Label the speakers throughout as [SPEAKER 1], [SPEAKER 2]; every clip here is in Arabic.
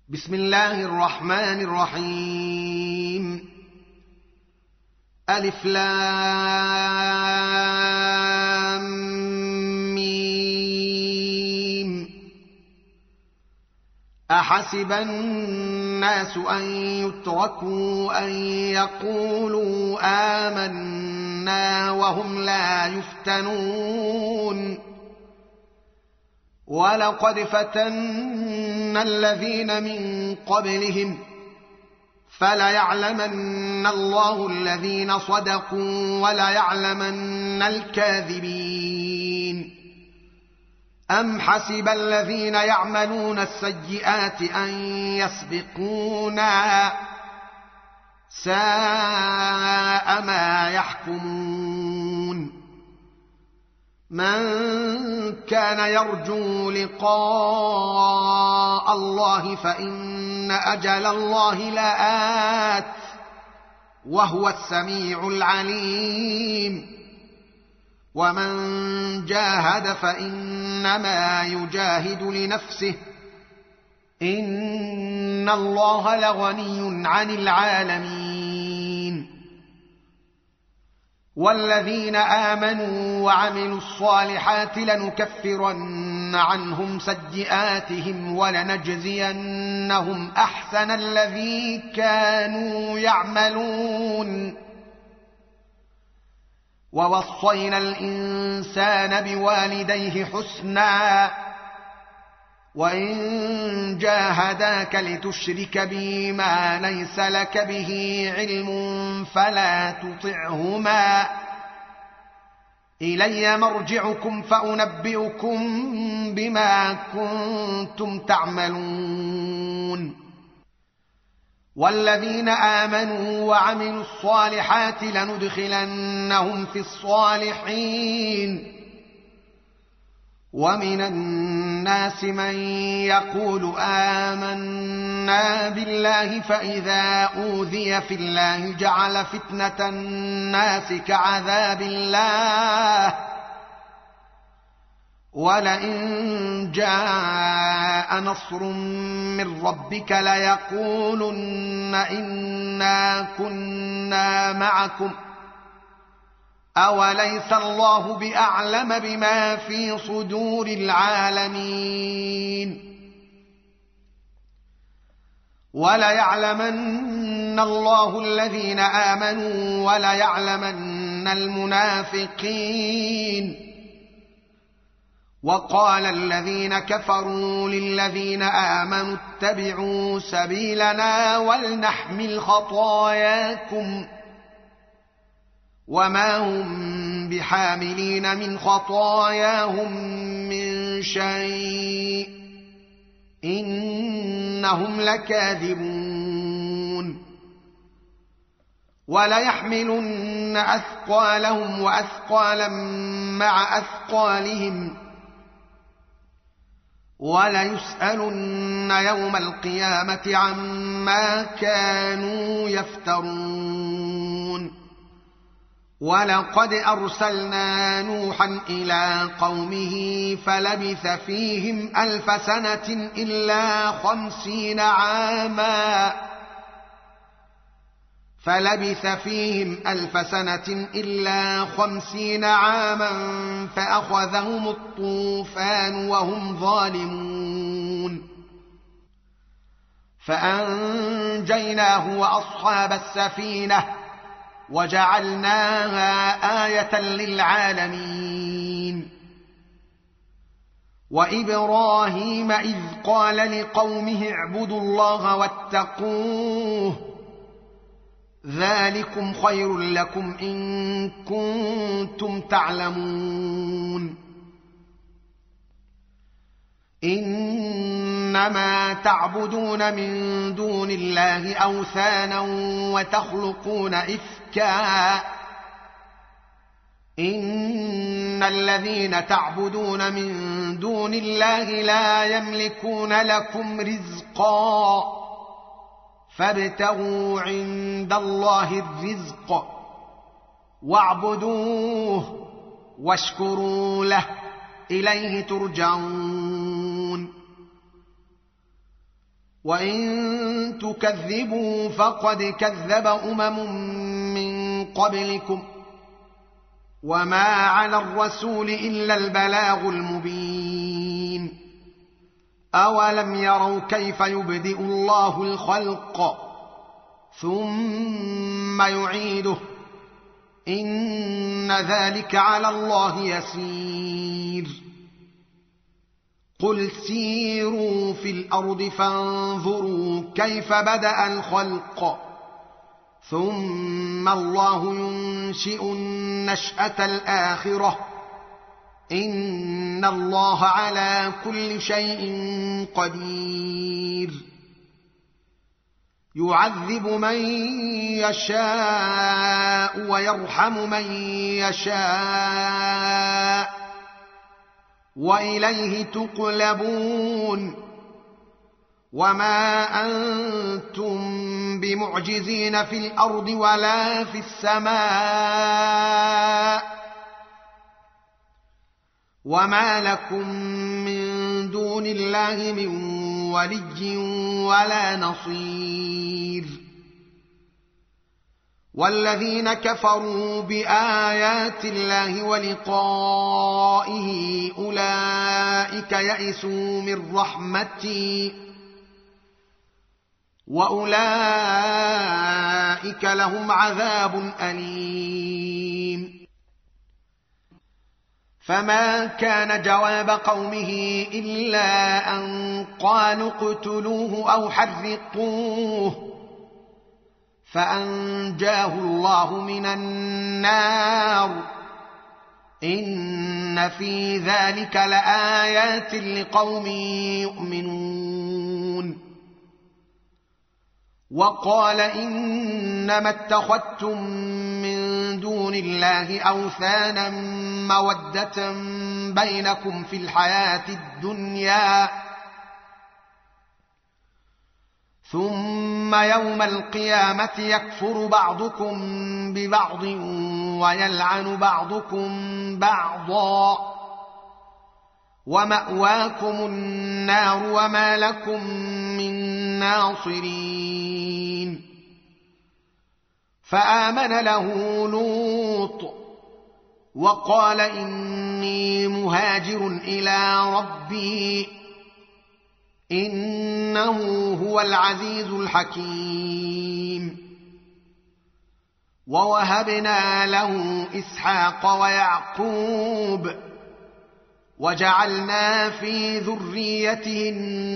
[SPEAKER 1] بسم الله الرحمن الرحيم. ألف لام ميم. أحسب الناس أن يتركوا أن يقولوا آمنا وهم لا يفتنون. ولقد فتنا الذين من قبلهم فليعلمن الله الذين صدقوا وليعلمن الكاذبين. أم حسب الذين يعملون السيئات أن يسبقونا ساء ما يحكمون. من كان يرجو لقاء الله فإن أجل الله لآت وهو السميع العليم. ومن جاهد فإنما يجاهد لنفسه إن الله لغني عن العالمين. والذين آمنوا وعملوا الصالحات لنكفرن عنهم سيئاتهم ولنجزينهم أحسن الذي كانوا يعملون. ووصينا الإنسان بوالديه حسنا وإن جاهداك لتشرك بي ما ليس لك به علم فلا تطعهما إلي مرجعكم فأنبئكم بما كنتم تعملون. والذين آمنوا وعملوا الصالحات لندخلنهم في الصالحين. ومن الناس من يقول آمنا بالله فإذا أوذي في الله جعل فتنة الناس كعذاب الله ولئن جاء نصر من ربك ليقولن إنا كنا معكم أوليس الله بأعلم بما في صدور العالمين. وليعلمن الله الذين آمنوا وليعلمن المنافقين. وقال الذين كفروا للذين آمنوا اتبعوا سبيلنا ولنحمل خطاياكم وما هم بحاملين من خطاياهم من شيء إنهم لكاذبون. وليحملن أثقالهم وأثقالا مع أثقالهم وليسألن يوم القيامة عما كانوا يفترون. ولقد أرسلنا نوحا إلى قومه فلبث فيهم 1000 سنة إلا 50 عاما فأخذهم الطوفان وهم ظالمون. فأنجيناه وأصحاب السفينة وجعلناها آية للعالمين. وإبراهيم إذ قال لقومه اعبدوا الله واتقوه ذلكم خير لكم إن كنتم تعلمون. إنما تعبدون من دون الله أوثانا وتخلقون إفكا إن الذين تعبدون من دون الله لا يملكون لكم رزقا فابتغوا عند الله الرزق واعبدوه واشكروا له إليه ترجعون. وإن تكذبوا فقد كذب من قبلكم وما على الرسول إلا البلاغ المبين أولم يروا كيف يبدئ الله الخلق ثم يعيده إن ذلك على الله يسير قل سيروا في الأرض فانظروا كيف بدأ الخلق ثم الله ينشئ النشأة الآخرة إن الله على كل شيء قدير يعذب من يشاء ويرحم من يشاء وإليه تقلبون وما أنتم بمعجزين في الأرض ولا في السماء وما لكم من دون الله من ولي ولا نصير والذين كفروا بآيات الله ولقائه أولئك يئسوا من رحمتي وأولئك لهم عذاب أليم فما كان جواب قومه إلا أن قالوا اقتلوه أو حرقوه فأنجاه الله من النار إن في ذلك لآيات لقوم يؤمنون وقال إنما اتخذتم من دون الله أوثانا مودة بينكم في الحياة الدنيا ثم يوم القيامة يكفر بعضكم ببعض ويلعن بعضكم بعضا ومأواكم النار وما لكم من ناصرين فآمن له لوط وقال إني مهاجر إلى ربي إنه هو العزيز الحكيم ووهبنا له إسحاق ويعقوب وجعلنا في ذريته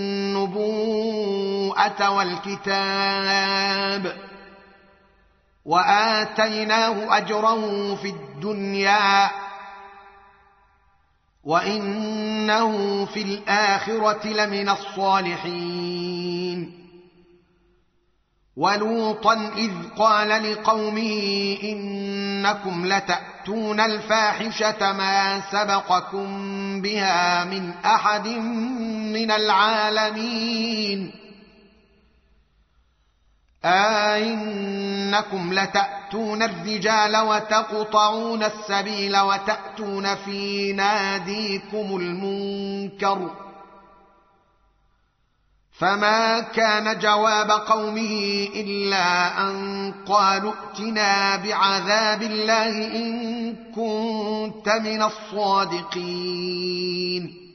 [SPEAKER 1] النبوءة والكتاب وآتيناه أجره في الدنيا وإنه في الآخرة لمن الصالحين ولوطا إذ قال لقومه إنكم لتأتون الفاحشة ما سبقكم بها من أحد من العالمين أئنكم لتأتون الرجال وتقطعون السبيل وتأتون في ناديكم المنكر فما كان جواب قومه إلا أن قالوا ائتنا بعذاب الله إن كنت من الصادقين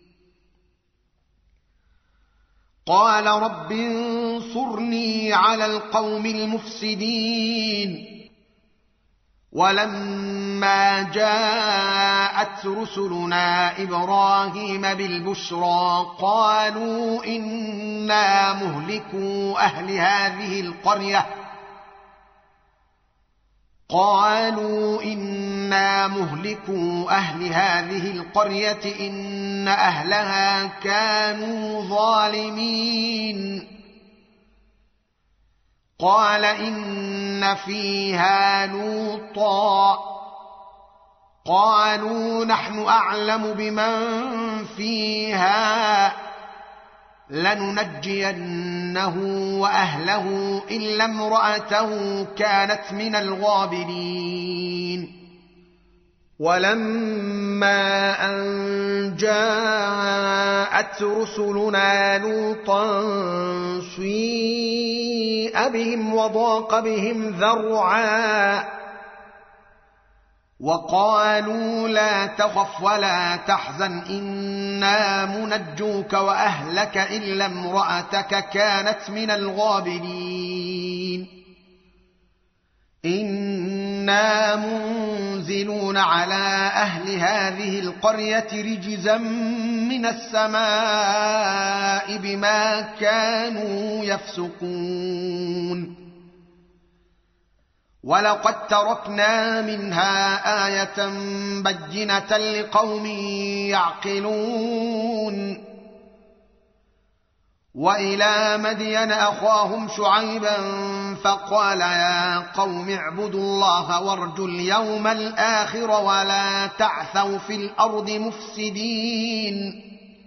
[SPEAKER 1] قال رب انصرني على القوم المفسدين ولما جاءت رسلنا إبراهيم بالبشرى قالوا إنا مهلكو أهل هذه القرية إن أهلها كانوا ظالمين قال إن فيها لوطا قالوا نحن أعلم بمن فيها لننجينه وأهله إلا امرأته كانت من الغابرين ولما أن جاءت رسلنا لوطا سيء بهم وضاق بهم ذرعا وقالوا لا تخف ولا تحزن إنا منجوك وأهلك إلا امرأتك كانت من الغابرين إنا منزلون على أهل هذه القرية رجزا من السماء بما كانوا يفسقون ولقد تركنا منها آية بينة لقوم يعقلون وإلى مدين أخاهم شعيبا فقال يا قوم اعبدوا الله وارجوا اليوم الآخر ولا تعثوا في الأرض مفسدين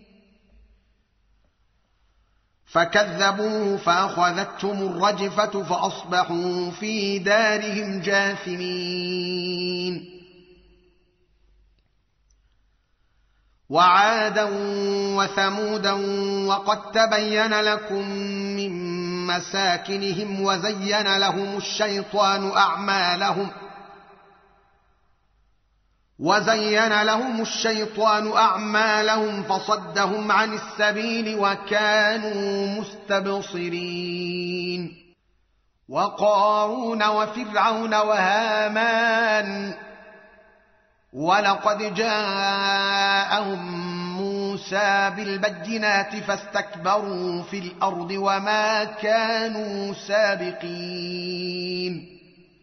[SPEAKER 1] فكذبوه فأخذتهم الرجفة فأصبحوا في دارهم جاثمين وعادا وثمودا وقد تبين لكم من مساكنهم وزين لهم الشيطان أعمالهم فصدهم عن السبيل وكانوا مستبصرين وقارون وفرعون وهامان ولقد جاءهم موسى بالبينات فاستكبروا في الأرض وما كانوا سابقين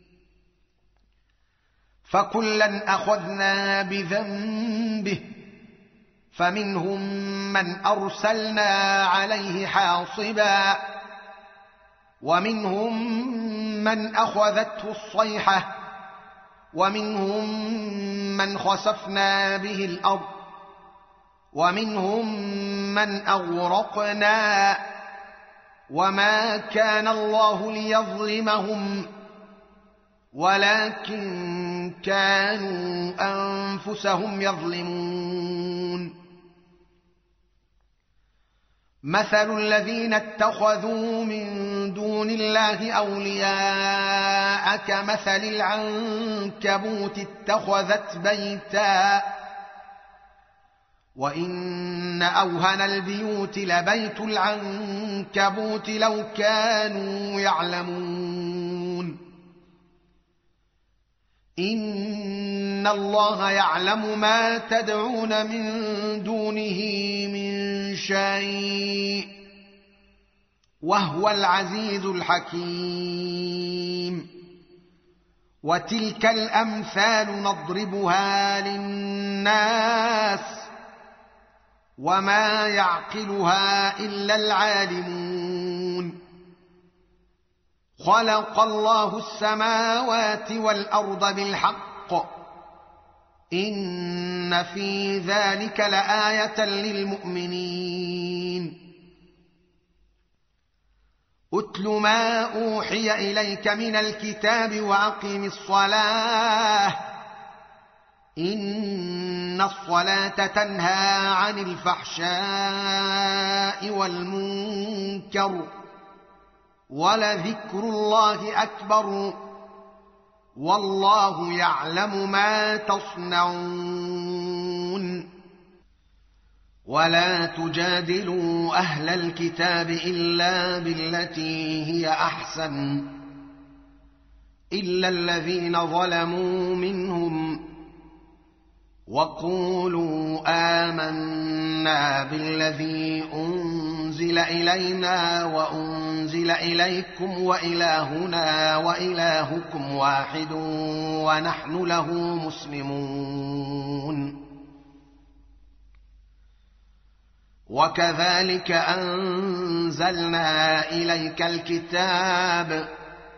[SPEAKER 1] فكلا أخذنا بذنبه فمنهم من أرسلنا عليه حاصبا ومنهم من أخذته الصيحة ومنهم من خسفنا به الأرض ومنهم من أغرقنا وما كان الله ليظلمهم ولكن كانوا أنفسهم يظلمون مثل الذين اتخذوا من دون الله أولياء كمثل العنكبوت اتخذت بيتا وإن أوهن البيوت لبيت العنكبوت لو كانوا يعلمون إن الله يعلم ما تدعون من دونه من شيء وهو العزيز الحكيم وتلك الأمثال نضربها للناس وما يعقلها إلا العالمون خلق الله السماوات والأرض بالحق إن في ذلك لآية للمؤمنين أتل ما أوحي إليك من الكتاب وأقم الصلاة إن الصلاة تنهى عن الفحشاء والمنكر ولذكر الله أكبر والله يعلم ما تصنعون ولا تجادلوا أهل الكتاب إلا بالتي هي أحسن إلا الذين ظلموا منهم وقولوا آمنا بالذي أنزل إلينا وأنزل إليكم وإلهنا وإلهكم واحد ونحن له مسلمون وكذلك أنزلنا إليك الكتاب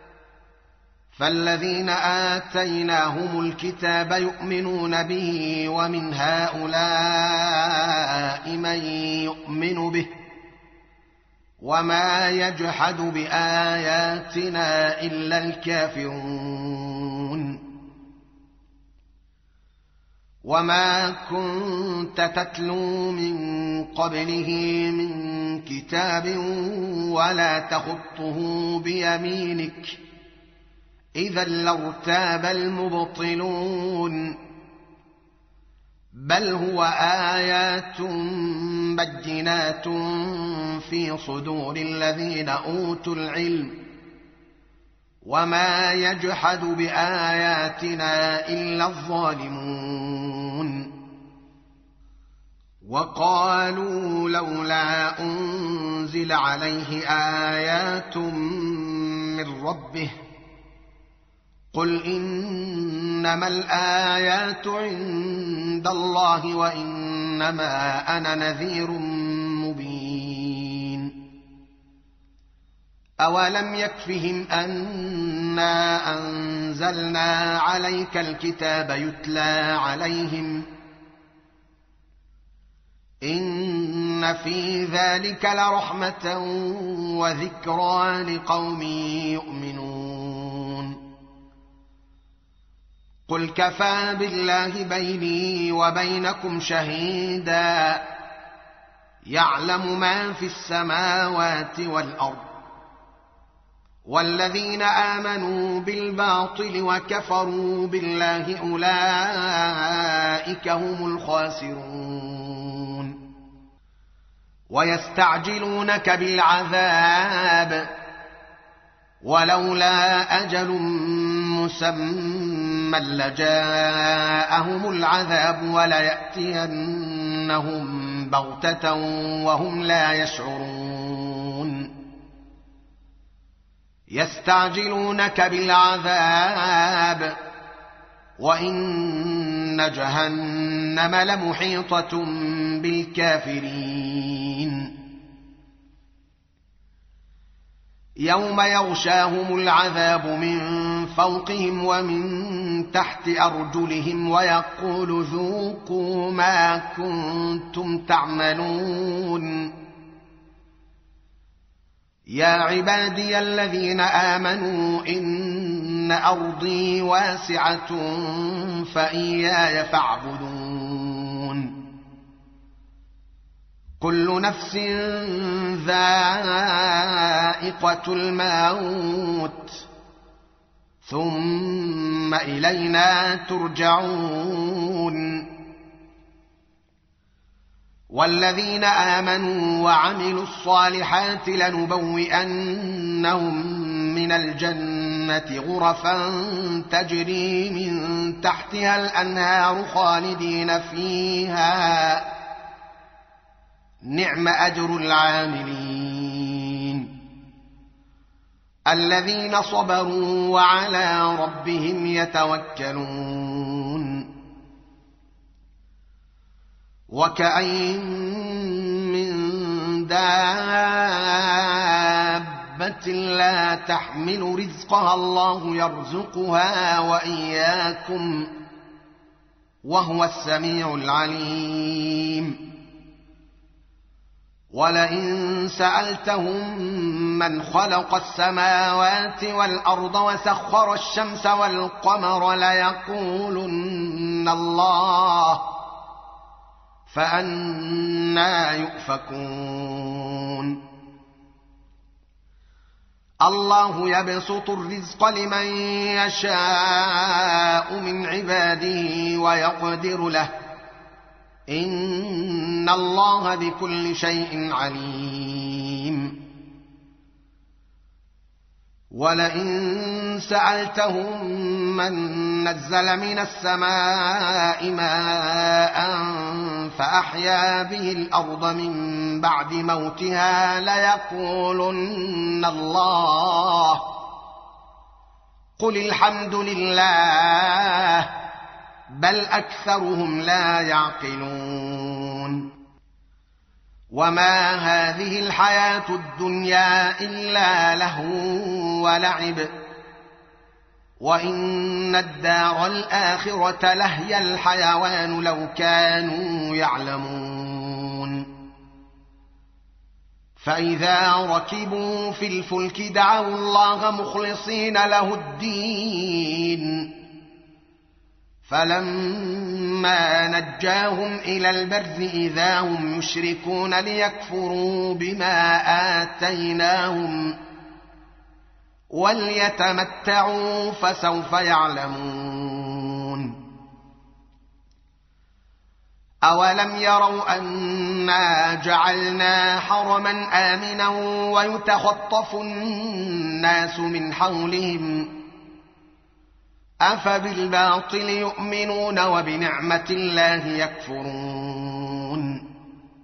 [SPEAKER 1] فالذين آتيناهم الكتاب يؤمنون به ومن هؤلاء من يؤمن به وما يجحد بآياتنا إلا الكافرون وما كنت تتلو من قبله من كتاب ولا تخطه بيمينك إذا لارتاب المبطلون بل هو آيات بينات في صدور الذين أوتوا العلم وما يجحد بآياتنا إلا الظالمون وقالوا لولا أنزل عليه آيات من ربه قل إنما الآيات عند الله وإنما أنا نذير مبين أولم يكفهم أنا أنزلنا عليك الكتاب يتلى عليهم إن في ذلك لرحمة وذكرى لقوم يؤمنون قل كفى بالله بيني وبينكم شهيدا يعلم ما في السماوات والأرض والذين آمنوا بالباطل وكفروا بالله أولئك هم الخاسرون ويستعجلونك بالعذاب ولولا أجل مسمى لجاءهم العذاب وليأتينهم بغتة وهم لا يشعرون يستعجلونك بالعذاب وإن جهنم لمحيطة بالكافرين يوم يغشاهم العذاب من فوقهم ومن تحت أرجلهم ويقول ذوقوا ما كنتم تعملون يا عبادي الذين آمنوا إن أرضي واسعة فإياي فاعبدون كل نفس ذائقة الموت ثم إلينا ترجعون والذين آمنوا وعملوا الصالحات لنبوئنهم من الجنة غرفا تجري من تحتها الأنهار خالدين فيها نعم أجر العاملين الذين صبروا وعلى ربهم يتوكلون وكأين من دابة لا تحمل رزقها الله يرزقها وإياكم وهو السميع العليم ولئن سألتهم من خلق السماوات والأرض وسخر الشمس والقمر ليقولن الله فأنى يؤفكون الله يبسط الرزق لمن يشاء من عباده ويقدر له إن الله بكل شيء عليم ولئن سألتهم من نزل من السماء ماء فأحيا به الأرض من بعد موتها ليقولن الله قل الحمد لله بل أكثرهم لا يعقلون وما هذه الحياة الدنيا إلا لهو ولعب وإن الدار الآخرة لهي الحيوان لو كانوا يعلمون فإذا ركبوا في الفلك دعوا الله مخلصين له الدين فلما نجاهم إلى البر إذا هم يشركون ليكفروا بما آتيناهم وليتمتعوا فسوف يعلمون أولم يروا أنا جعلنا حرما آمنا ويتخطف الناس من حولهم أفبالباطل يؤمنون وبنعمة الله يكفرون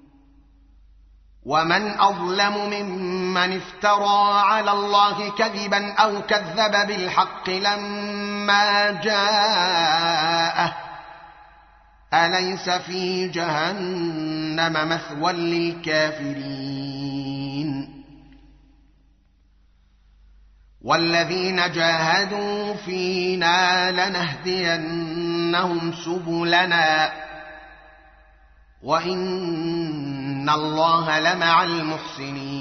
[SPEAKER 1] ومن أظلم ممن افترى على الله كذبا أو كذب بالحق لما جاءه أليس في جهنم مثوى للكافرين والذين جاهدوا فينا لنهدينهم سبلنا وإن الله لمع المحسنين